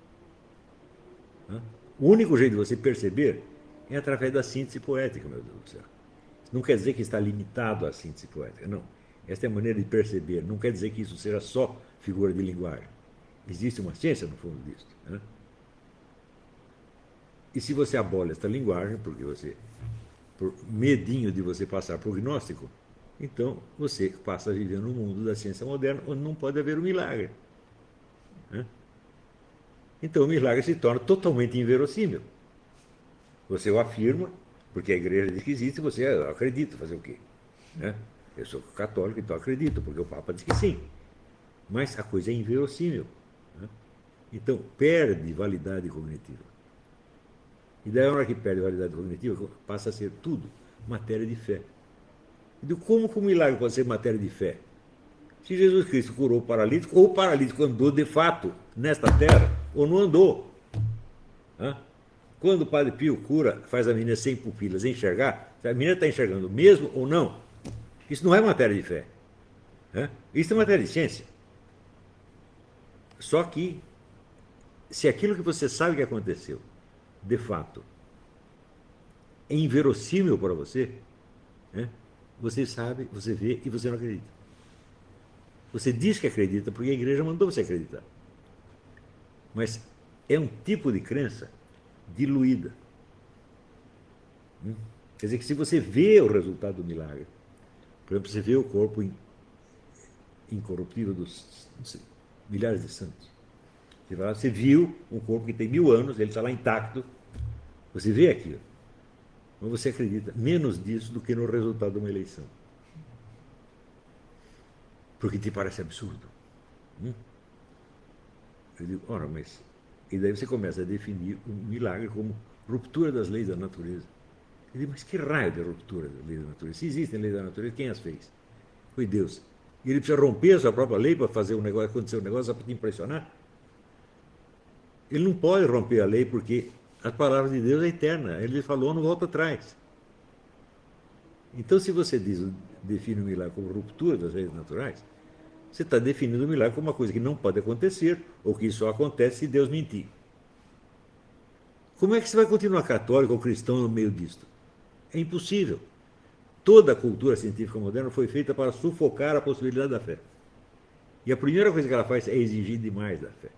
O único jeito de você perceber é através da síntese poética, meu Deus do céu. Não quer dizer que está limitado à síntese poética, não. Esta é a maneira de perceber. Não quer dizer que isso seja só figura de linguagem. Existe uma ciência no fundo disso. Né? E se você abole esta linguagem, porque você, por medinho de você passar por gnóstico, então você passa a viver no mundo da ciência moderna, onde não pode haver um milagre. Né? Então o milagre se torna totalmente inverossímil. Você o afirma, porque a igreja diz que existe, e você acredita, fazer o quê? Né? Eu sou católico, então acredito, porque o Papa diz que sim. Mas a coisa é inverossímil. Né? Então perde validade cognitiva. E daí, a hora que perde validade cognitiva, passa a ser tudo matéria de fé. E como que o milagre pode ser matéria de fé? Se Jesus Cristo curou o paralítico, ou o paralítico andou de fato nesta terra, ou não andou. Hã? Quando o Padre Pio cura, faz a menina sem pupilas enxergar, a menina está enxergando mesmo ou não? Isso não é matéria de fé. Hã? Isso é matéria de ciência. Só que, se aquilo que você sabe que aconteceu, de fato, é inverossímil para você, né? Você sabe, você vê e você não acredita. Você diz que acredita porque a igreja mandou você acreditar. Mas é um tipo de crença diluída. Quer dizer que se você vê o resultado do milagre, por exemplo, você vê o corpo incorruptível dos milhares de santos. Você viu um corpo que tem 1000 anos, ele está lá intacto, você vê aquilo. Mas você acredita menos disso do que no resultado de uma eleição. Porque te parece absurdo. Eu digo, ora, mas. E daí você começa a definir o milagre como ruptura das leis da natureza. Eu digo, mas que raio de ruptura das leis da natureza? Se existem leis da natureza, quem as fez? Foi Deus. E ele precisa romper a sua própria lei para fazer um negócio, acontecer um negócio só para te impressionar? Ele não pode romper a lei porque a palavra de Deus é eterna. Ele falou, não volta atrás. Então, se você define o milagre como ruptura das leis naturais, você está definindo o milagre como uma coisa que não pode acontecer, ou que só acontece se Deus mentir. Como é que você vai continuar católico ou cristão no meio disto? É impossível. Toda a cultura científica moderna foi feita para sufocar a possibilidade da fé. E a primeira coisa que ela faz é exigir demais da fé.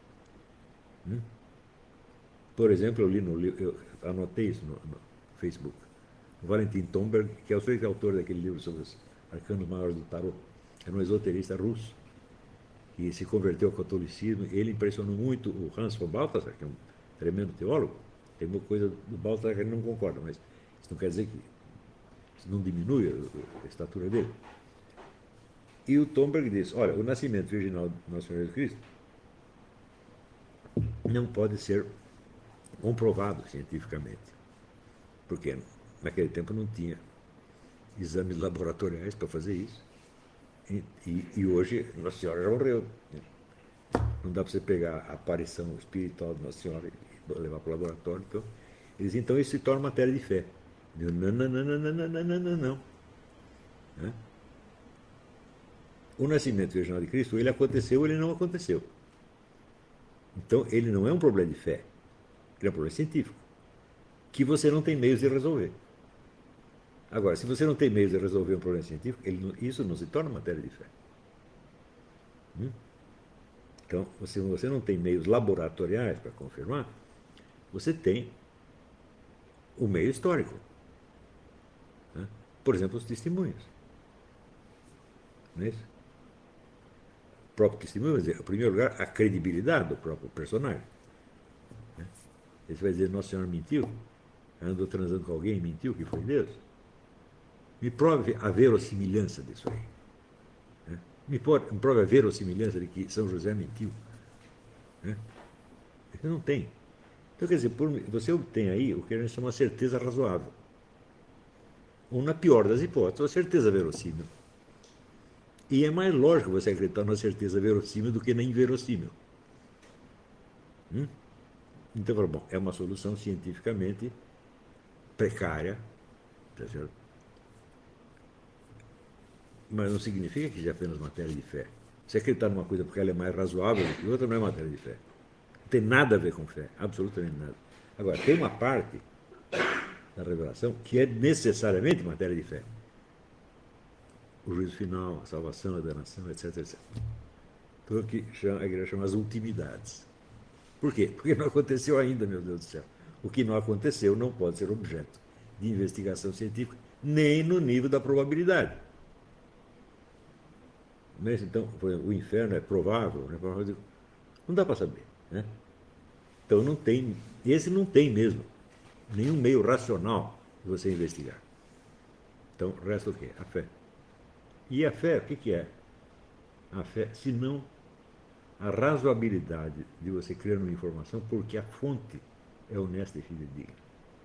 Por exemplo, eu li no livro, eu anotei isso no Facebook. O Valentin Tomberg, que é o autor daquele livro sobre os arcanos maiores do tarot, era um esoterista russo que se converteu ao catolicismo. Ele impressionou muito o Hans von Balthasar, que é um tremendo teólogo. Tem uma coisa do Balthasar que ele não concorda, mas isso não quer dizer que isso não diminui a estatura dele. E o Tomberg diz, olha, o nascimento virginal do nosso Senhor Jesus Cristo não pode ser comprovado cientificamente, porque naquele tempo não tinha exames laboratoriais para fazer isso. E hoje Nossa Senhora já morreu. Não dá para você pegar a aparição espiritual de Nossa Senhora e levar para o laboratório. Então isso se torna matéria de fé. Não, não, não, não, não, não, não, não, não, não. O nascimento virginal de Cristo, ele aconteceu ou ele não aconteceu. Então ele não é um problema de fé, ele é um problema científico, que você não tem meios de resolver. Agora, se você não tem meios de resolver um problema científico, isso não se torna matéria de fé. Então, se você não tem meios laboratoriais para confirmar, você tem o meio histórico. Por exemplo, os testemunhos. Não é isso? O próprio testemunho vai dizer, em primeiro lugar, a credibilidade do próprio personagem. Ele vai dizer, Nossa Senhora mentiu, andou transando com alguém e mentiu que foi Deus. Me prove a verossimilhança disso aí. Me prove a verossimilhança de que São José mentiu. Você não tem. Então, quer dizer, você obtém aí o que a gente chama de certeza razoável. Ou, na pior das hipóteses, uma certeza verossímil. E é mais lógico você acreditar na certeza verossímil do que na inverossímil. Então, bom, é uma solução cientificamente precária, tá certo? Mas não significa que seja apenas matéria de fé. Se acreditar numa coisa porque ela é mais razoável do que outra, não é matéria de fé. Não tem nada a ver com fé, absolutamente nada. Agora, tem uma parte da revelação que é necessariamente matéria de fé. O juízo final, a salvação, a danação, etc, etc. Então, o que a igreja chama as ultimidades. Por quê? Porque não aconteceu ainda, meu Deus do céu. O que não aconteceu não pode ser objeto de investigação científica, nem no nível da probabilidade. Então, o inferno é provável, né? Não dá para saber. Né? Então, esse não tem mesmo nenhum meio racional de você investigar. Então, resta o quê? A fé. E a fé, o que é? A fé, se não a razoabilidade de você criar uma informação porque a fonte é honesta e fidedigna.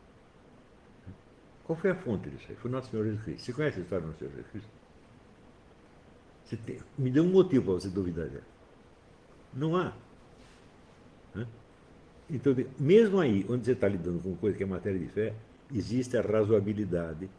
Qual foi a fonte disso aí? Foi Nosso Senhor Jesus Cristo. Você conhece a história do Nosso Senhor Jesus Cristo? Me dê um motivo para você duvidar dela. Não há. Então, mesmo aí, onde você está lidando com coisa que é matéria de fé, existe a razoabilidade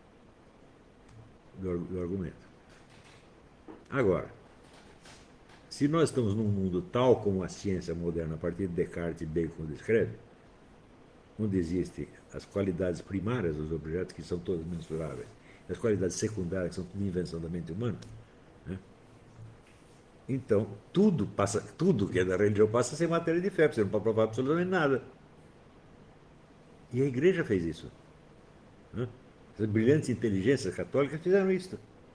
do argumento. Agora, se nós estamos num mundo tal como a ciência moderna, a partir de Descartes e Bacon descreve, onde existem as qualidades primárias dos objetos, que são todas mensuráveis, e as qualidades secundárias, que são tudo invenção da mente humana, né? Então, tudo que é da religião passa a ser matéria de fé, você não pode provar absolutamente nada. E a igreja fez isso. Né? As brilhantes inteligências católicas fizeram isso.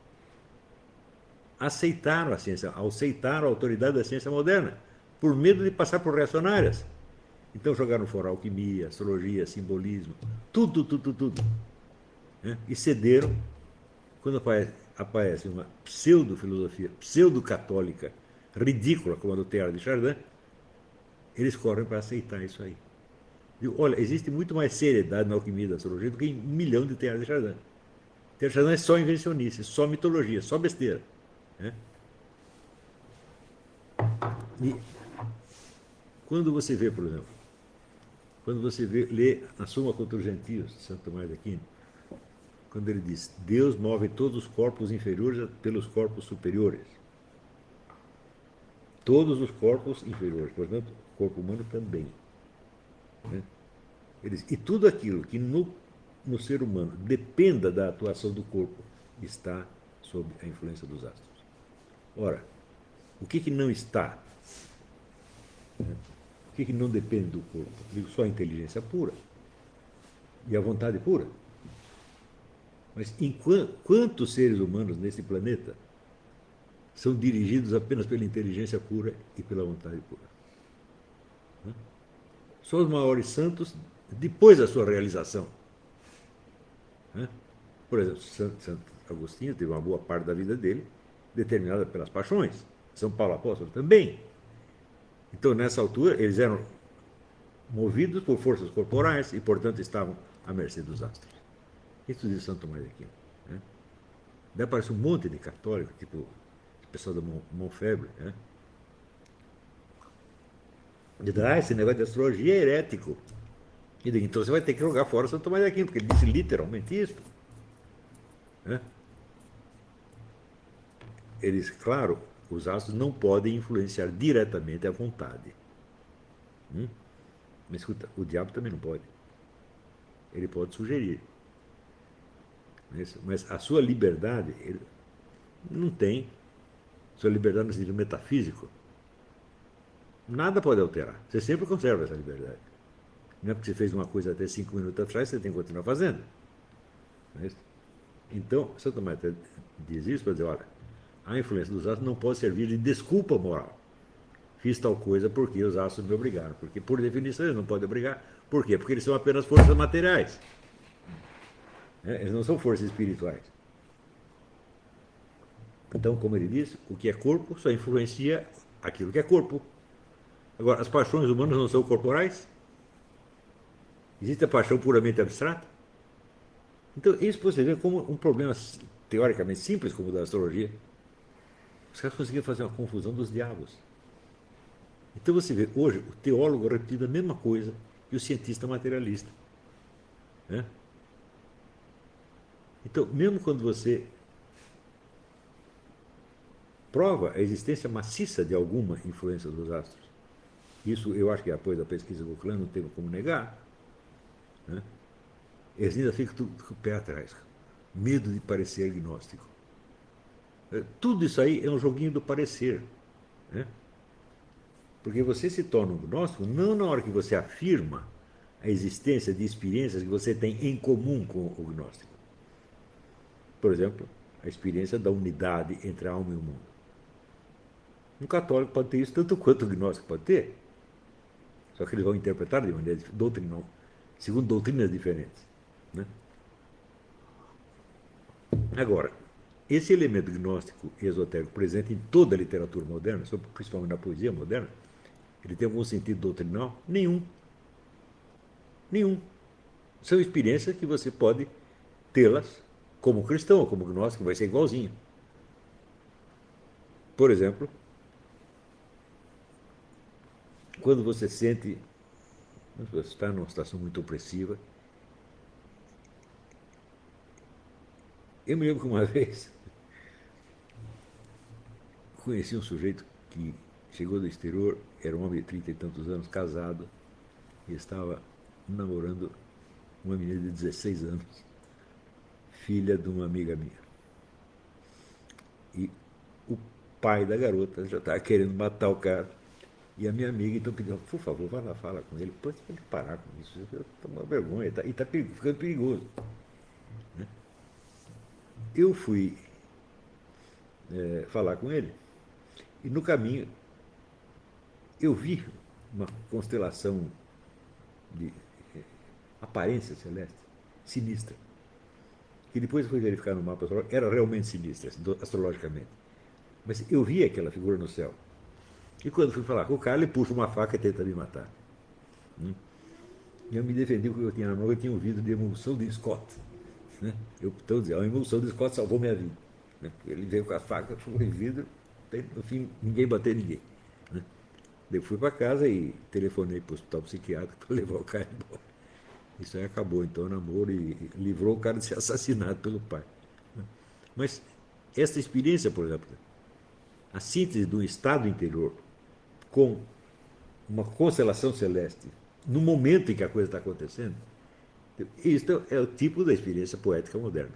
Aceitaram a ciência, aceitaram a autoridade da ciência moderna, por medo de passar por reacionárias. Então jogaram fora alquimia, astrologia, simbolismo, tudo. Né? E cederam quando aparece uma pseudo-filosofia, pseudo-católica, ridícula, como a do Teilhard de Chardin, eles correm para aceitar isso aí. E, olha, existe muito mais seriedade na alquimia da astrologia do que em 1 milhão de Teilhard de Chardin. Teilhard de Chardin é só invencionice, só mitologia, só besteira. Né? E quando você vê, por exemplo, quando você lê a Suma contra os Gentios, de Santo Tomás de Aquino, quando ele diz: Deus move todos os corpos inferiores pelos corpos superiores. Todos os corpos inferiores, portanto, o corpo humano também. Né? Ele diz, e tudo aquilo que no ser humano dependa da atuação do corpo está sob a influência dos astros. Ora, o que não está? Né? O que não depende do corpo? Digo, só a inteligência pura e a vontade pura. Mas quantos seres humanos nesse planeta são dirigidos apenas pela inteligência pura e pela vontade pura? Só os maiores santos depois da sua realização. Né? Por exemplo, Santo Agostinho teve uma boa parte da vida dele determinada pelas paixões. São Paulo Apóstolo também. Então, nessa altura, eles eram movidos por forças corporais e, portanto, estavam à mercê dos astros. Isso diz Santo Tomás de Aquino. Né? Daí aparece um monte de católicos, tipo o pessoal da Montfebre, né? E diz, esse negócio de astrologia é herético. E diz, então você vai ter que jogar fora Santo Tomás de Aquino, porque ele disse literalmente isso. Né? Eles, claro, os astros não podem influenciar diretamente a vontade. Mas escuta, o diabo também não pode. Ele pode sugerir. Mas a sua liberdade, ele não tem. Sua liberdade no sentido metafísico, nada pode alterar. Você sempre conserva essa liberdade. Não é porque você fez uma coisa até 5 minutos atrás, você tem que continuar fazendo. Então, Santo Tomás diz isso para dizer, olha, a influência dos astros não pode servir de desculpa moral. Fiz tal coisa porque os astros me obrigaram. Porque, por definição, eles não podem obrigar. Por quê? Porque eles são apenas forças materiais. Eles não são forças espirituais. Então, como ele diz, o que é corpo só influencia aquilo que é corpo. Agora, as paixões humanas não são corporais? Existe a paixão puramente abstrata? Então, isso você vê como um problema teoricamente simples, como o da astrologia. Os caras conseguiram fazer uma confusão dos diabos. Então você vê, hoje, o teólogo repetindo a mesma coisa que o cientista materialista. Né? Então, mesmo quando você prova a existência maciça de alguma influência dos astros, isso eu acho que após a pesquisa Gauquelin não tem como negar, né? Eles ainda ficam com o pé atrás, medo de parecer agnóstico. Tudo isso aí é um joguinho do parecer. Né? Porque você se torna um gnóstico não na hora que você afirma a existência de experiências que você tem em comum com o gnóstico. Por exemplo, a experiência da unidade entre a alma e o mundo. Um católico pode ter isso tanto quanto o gnóstico pode ter. Só que eles vão interpretar de maneira doutrinal, segundo doutrinas diferentes. Né? Agora, esse elemento gnóstico e esotérico presente em toda a literatura moderna, principalmente na poesia moderna, ele tem algum sentido doutrinal? Nenhum. Nenhum. São experiências que você pode tê-las como cristão ou como gnóstico, vai ser igualzinho. Por exemplo, quando você sente, você está numa situação muito opressiva. Eu me lembro que uma vez conheci um sujeito que chegou do exterior, era um homem de 30 e tantos anos, casado, e estava namorando uma menina de 16 anos, filha de uma amiga minha. E o pai da garota já estava querendo matar o cara. E a minha amiga então pediu, por favor, vai lá, fala com ele. Pô, você tem que parar com isso. Eu tô uma vergonha. E está ficando perigoso. Né? Eu fui falar com ele e no caminho eu vi uma constelação de aparência celeste sinistra. Que depois eu fui verificar no mapa astrológico, era realmente sinistra, astrologicamente. Mas eu vi aquela figura no céu. E quando fui falar com o cara, ele puxa uma faca e tenta me matar. E eu me defendi porque eu tinha na mão, eu tinha ouvido de emulsão de Scott. Né? Então, a emulsão de Scott salvou minha vida. Né? Ele veio com a faca, foi em vidro, no fim, ninguém bateu ninguém. Né? Eu fui para casa e telefonei para o hospital psiquiátrico para levar o cara embora. Isso aí acabou, então, o namoro e livrou o cara de ser assassinado pelo pai. Né? Mas essa experiência, por exemplo, a síntese de um estado interior com uma constelação celeste, no momento em que a coisa está acontecendo, isso é o tipo da experiência poética moderna.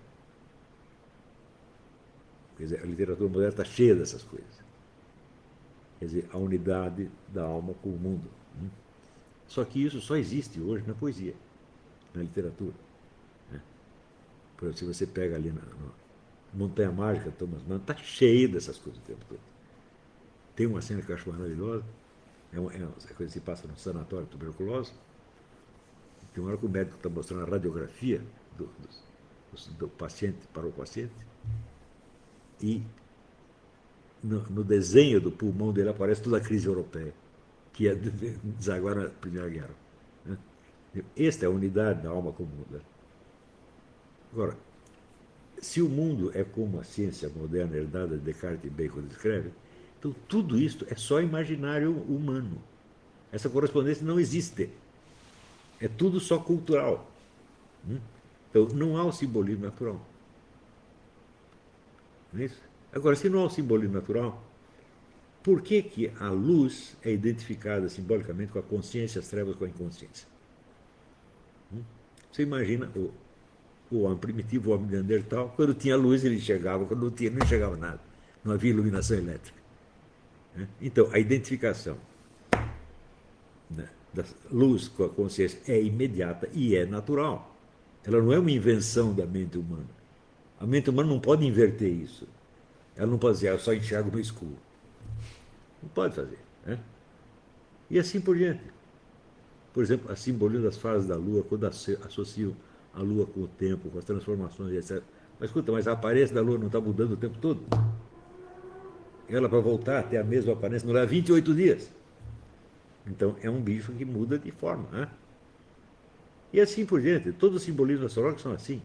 Quer dizer, a literatura moderna está cheia dessas coisas. Quer dizer, a unidade da alma com o mundo. Só que isso só existe hoje na poesia, na literatura. Por exemplo, se você pega ali na Montanha Mágica, Thomas Mann, está cheio dessas coisas o tempo todo. Tem uma cena que eu acho maravilhosa, é uma coisa que se passa no sanatório de tuberculose. Tem uma hora que o médico está mostrando a radiografia do paciente para o paciente e no desenho do pulmão dele aparece toda a crise europeia, que ia desaguar na Primeira Guerra. Né? Esta é a unidade da alma comum. Né? Agora, se o mundo é como a ciência moderna herdada de Descartes e Bacon descreve, então tudo isto é só imaginário humano. Essa correspondência não existe. É tudo só cultural. Então, não há o simbolismo natural. Não é isso? Agora, se não há o simbolismo natural, por que, que a luz é identificada simbolicamente com a consciência, as trevas com a inconsciência? Você imagina o homem primitivo, o homem neandertal, quando tinha luz ele enxergava, quando não tinha, não enxergava nada. Não havia iluminação elétrica. Então, a identificação, né, da luz com a consciência é imediata e é natural. Ela não é uma invenção da mente humana. A mente humana não pode inverter isso. Ela não pode dizer, eu só enxergo no escuro. Não pode fazer. Né? E assim por diante. Por exemplo, a simbolismo das fases da Lua, quando associam a Lua com o tempo, com as transformações, etc. Mas escuta, mas a aparência da Lua não está mudando o tempo todo? Ela, para voltar a ter a mesma aparência, não leva 28 dias. Então, é um bicho que muda de forma. Né? E assim por diante. Todos os simbolismos astrológicos são assim.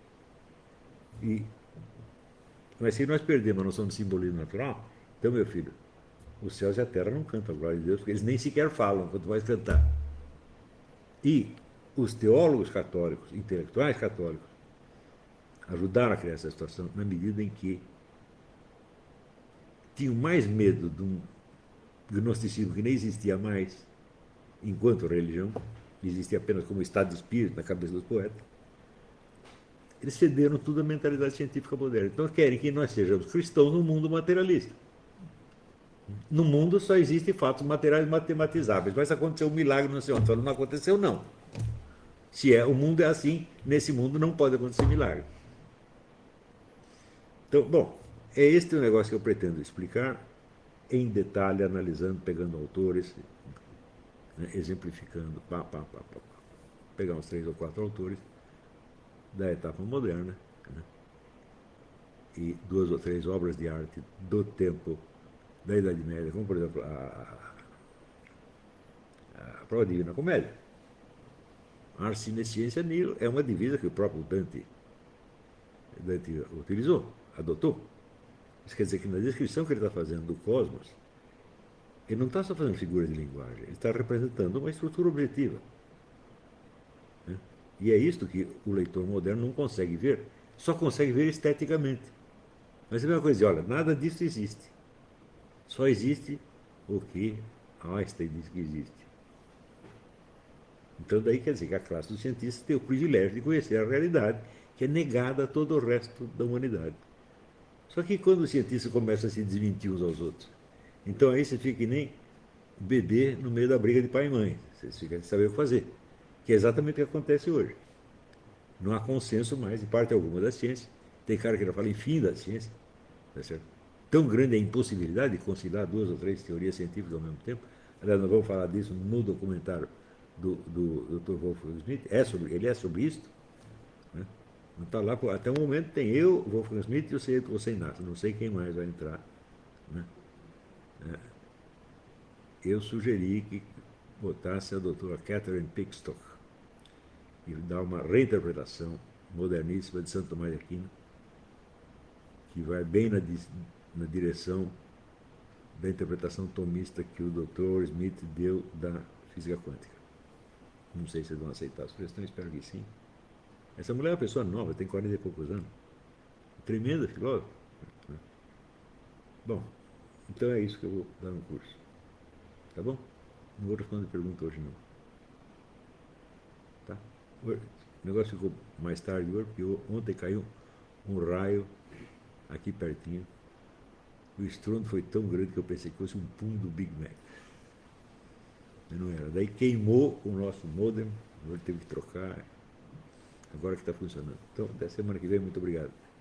Mas se nós perdemos a noção de simbolismo natural, então, meu filho, os céus e a terra não cantam a glória de Deus, porque eles nem sequer falam, quanto mais cantar. E os teólogos católicos, intelectuais católicos, ajudaram a criar essa situação na medida em que tinham mais medo de um gnosticismo que nem existia mais enquanto religião, existia apenas como estado de espírito na cabeça dos poetas. Eles cederam tudo à mentalidade científica moderna. Então querem que nós sejamos cristãos num mundo materialista. No mundo só existem fatos materiais matematizáveis. Mas aconteceu um milagre no seu onde? Não aconteceu, não. Se o mundo é assim, nesse mundo não pode acontecer milagre. Então, bom, é este o negócio que eu pretendo explicar em detalhe, analisando, pegando autores, né, exemplificando, pegar uns 3 ou 4 autores da etapa moderna, né, e 2 ou 3 obras de arte do tempo da Idade Média, como por exemplo a Prova Divina Comédia. Ars sine scientia nihil é uma divisa que o próprio Dante utilizou, adotou. Isso quer dizer que na descrição que ele está fazendo do cosmos, ele não está só fazendo figura de linguagem, ele está representando uma estrutura objetiva. Né? E é isto que o leitor moderno não consegue ver, só consegue ver esteticamente. Mas é a mesma coisa, olha, nada disso existe. Só existe o que Einstein diz que existe. Então daí quer dizer que a classe dos cientistas tem o privilégio de conhecer a realidade, que é negada a todo o resto da humanidade. Só que quando os cientistas começam a se desmentir uns aos outros, então aí você fica que nem bebê no meio da briga de pai e mãe. Você fica sem saber o que fazer. Que é exatamente o que acontece hoje. Não há consenso mais, em parte alguma, da ciência. Tem cara que já fala em fim da ciência. Tá certo? Tão grande é a impossibilidade de conciliar duas ou três teorias científicas ao mesmo tempo. Aliás, nós vamos falar disso no documentário do Dr. Wolfgang Schmidt. Ele é sobre isso. Né? Não está lá, até o momento tem eu, Wolfgang Schmidt e você Inácio. Não sei quem mais vai entrar. Né? Eu sugeri que botasse a doutora Catherine Pickstock e dar uma reinterpretação moderníssima de Santo Tomás de Aquino, que vai bem na direção da interpretação tomista que o Dr. Smith deu da física quântica. Não sei se eles vão aceitar a sugestão, espero que sim. Essa mulher é uma pessoa nova, tem 40 e poucos anos. Tremenda filósofa. Bom, então é isso que eu vou dar no curso. Tá bom? Não vou responder pergunta hoje não. Tá? O negócio ficou mais tarde hoje, porque ontem caiu um raio aqui pertinho. O estrondo foi tão grande que eu pensei que fosse um pum do Big Mac. Mas não era. Daí queimou o nosso modem, agora teve que trocar. Agora que está funcionando. Então, até semana que vem, muito obrigado.